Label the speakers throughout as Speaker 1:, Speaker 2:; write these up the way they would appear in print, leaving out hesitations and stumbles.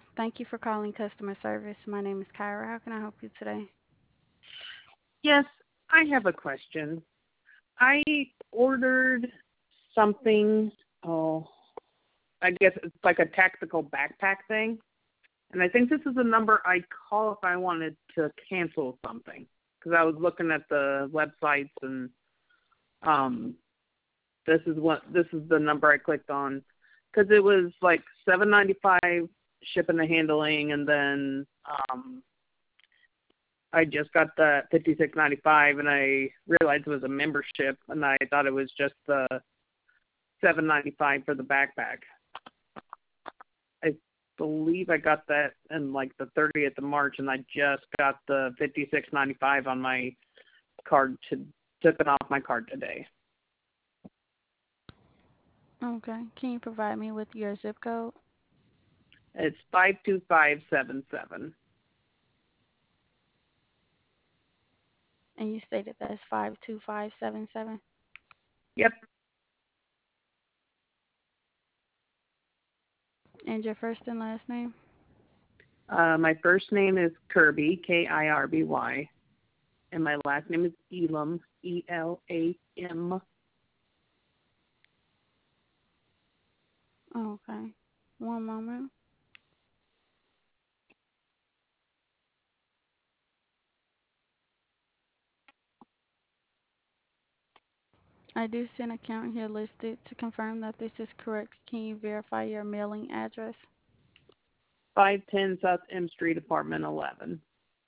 Speaker 1: Thank you for calling customer service. My name is Kyra. How can I help you today?
Speaker 2: Yes, I have a question. I ordered something, oh, I guess it's like a tactical backpack thing. And I think this is the number I'd call if I wanted to cancel something. Because I was looking at the websites and um, this is the number I clicked on. Because it was like $7.95 shipping and handling, and then I just got the $56.95, and I realized it was a membership, and I thought it was just the $7.95 for the backpack. I believe I got that in like the 30th of March, and I just got the $56.95 on my card took it off my card today.
Speaker 1: Okay. Can you provide me with your zip code?
Speaker 2: It's 52577.
Speaker 1: And you stated that's 52577.
Speaker 2: Yep.
Speaker 1: And your first and last name?
Speaker 2: My first name is Kirby, Kirby, and my last name is Elam, Elam.
Speaker 1: Okay. One moment. I do see an account here listed. To confirm that this is correct, can you verify your mailing address?
Speaker 2: 510 South M Street, apartment 11.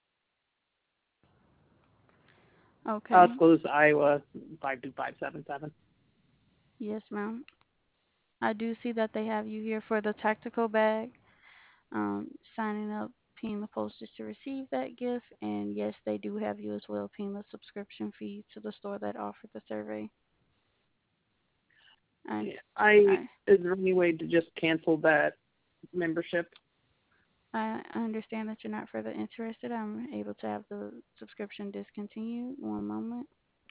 Speaker 1: Okay.
Speaker 2: Osclose, Iowa, 52577.
Speaker 1: Yes, ma'am. I do see that they have you here for the tactical bag. Signing up, paying the postage to receive that gift, and yes, they do have you as well paying the subscription fee to the store that offered the survey. I, I,
Speaker 2: Is there any way to just cancel that membership?
Speaker 1: I understand that you're not further interested. I'm able to have the subscription discontinued. One moment.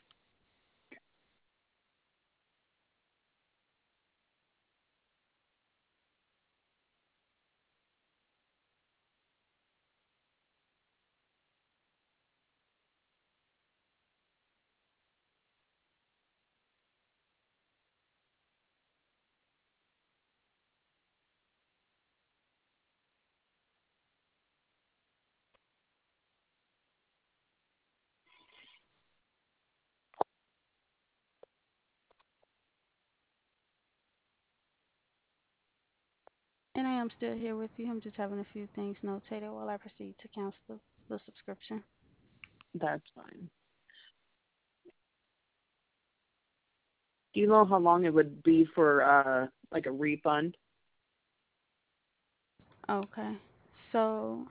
Speaker 1: And I am still here with you. I'm just having a few things notated while I proceed to cancel the subscription.
Speaker 2: That's fine. Do you know how long it would be for like a refund?
Speaker 1: Okay. So,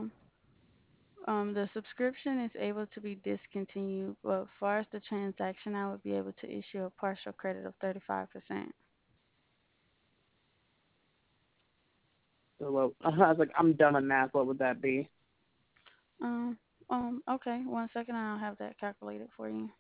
Speaker 1: the subscription is able to be discontinued, but as far as the transaction, I would be able to issue a partial credit of 35%.
Speaker 2: So I was like, I'm done on math. What would that be?
Speaker 1: Um, okay, one second, I'll have that calculated for you.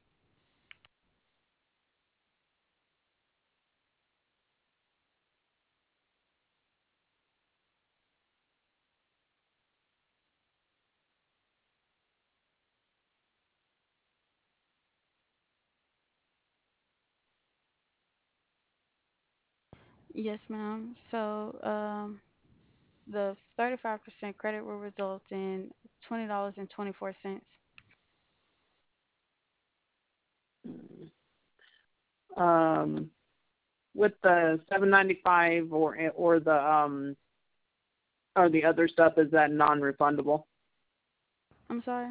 Speaker 1: Yes, ma'am. So, the 35% credit will result in $20.24.
Speaker 2: Um, with the 795 or the other stuff, is that non-refundable?
Speaker 1: I'm sorry?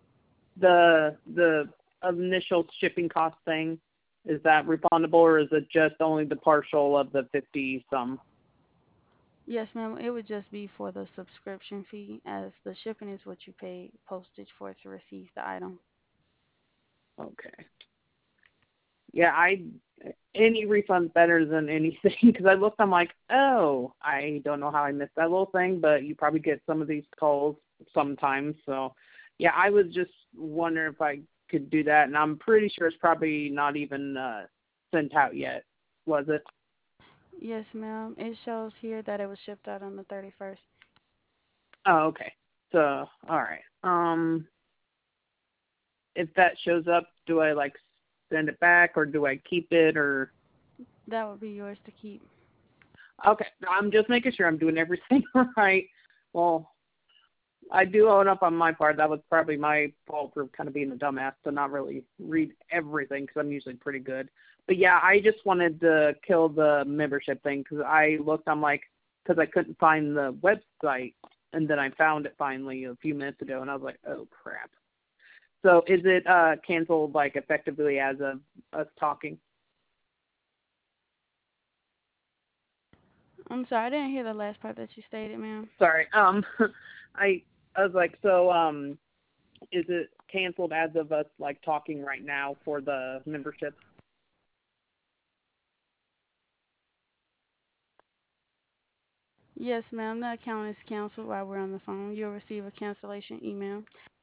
Speaker 2: The initial shipping cost thing, is that refundable, or is it just only the partial of the 50 some?
Speaker 1: Yes, ma'am. It would just be for the subscription fee, as the shipping is what you pay postage for to receive the item.
Speaker 2: Okay. Yeah, any refund's better than anything because I looked. I'm like, oh, I don't know how I missed that little thing, but you probably get some of these calls sometimes. So, yeah, I was just wondering if I could do that, and I'm pretty sure it's probably not even sent out yet. Was it?
Speaker 1: Yes, ma'am. It shows here that it was shipped out on the 31st.
Speaker 2: Oh, okay. So, all right. If that shows up, do I like send it back or do I keep it or?
Speaker 1: That would be yours to keep.
Speaker 2: Okay, I'm just making sure I'm doing everything right. Well, I do own up on my part. That was probably my fault for kind of being a dumbass to not really read everything because I'm usually pretty good. But yeah, I just wanted to kill the membership thing because I looked on like because I couldn't find the website and then I found it finally a few minutes ago and I was like, oh crap. So is it canceled like effectively as of us talking?
Speaker 1: I'm sorry, I didn't hear the last part that you stated, ma'am.
Speaker 2: Sorry. I I was like, so is it canceled as of us like talking right now for the membership?
Speaker 1: Yes, ma'am. The account is canceled while we're on the phone. You'll receive a cancellation email.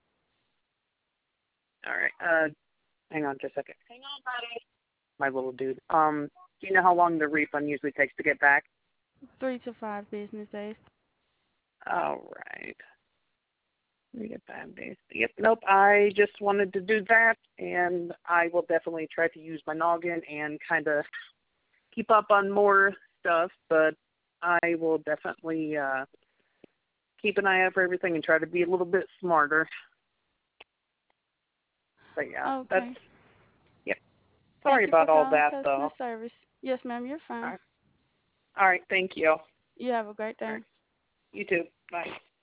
Speaker 2: All right. Hang on just a second. Hang on, buddy. My little dude. Do you know how long the refund usually takes to get back?
Speaker 1: 3 to 5 business days.
Speaker 2: All right. 3 to 5 days. Yep. Nope. I just wanted to do that, and I will definitely try to use my noggin and kind of keep up on more stuff. But I will definitely keep an eye out for everything and try to be a little bit smarter. But yeah, that's
Speaker 1: Okay.
Speaker 2: yep. Sorry
Speaker 1: Thank you for
Speaker 2: about all
Speaker 1: calling
Speaker 2: that
Speaker 1: customer
Speaker 2: though.
Speaker 1: service. Yes, ma'am. You're
Speaker 2: All
Speaker 1: fine.
Speaker 2: right. All right. Thank you. All
Speaker 1: You have a great day.
Speaker 2: right. You too. Bye.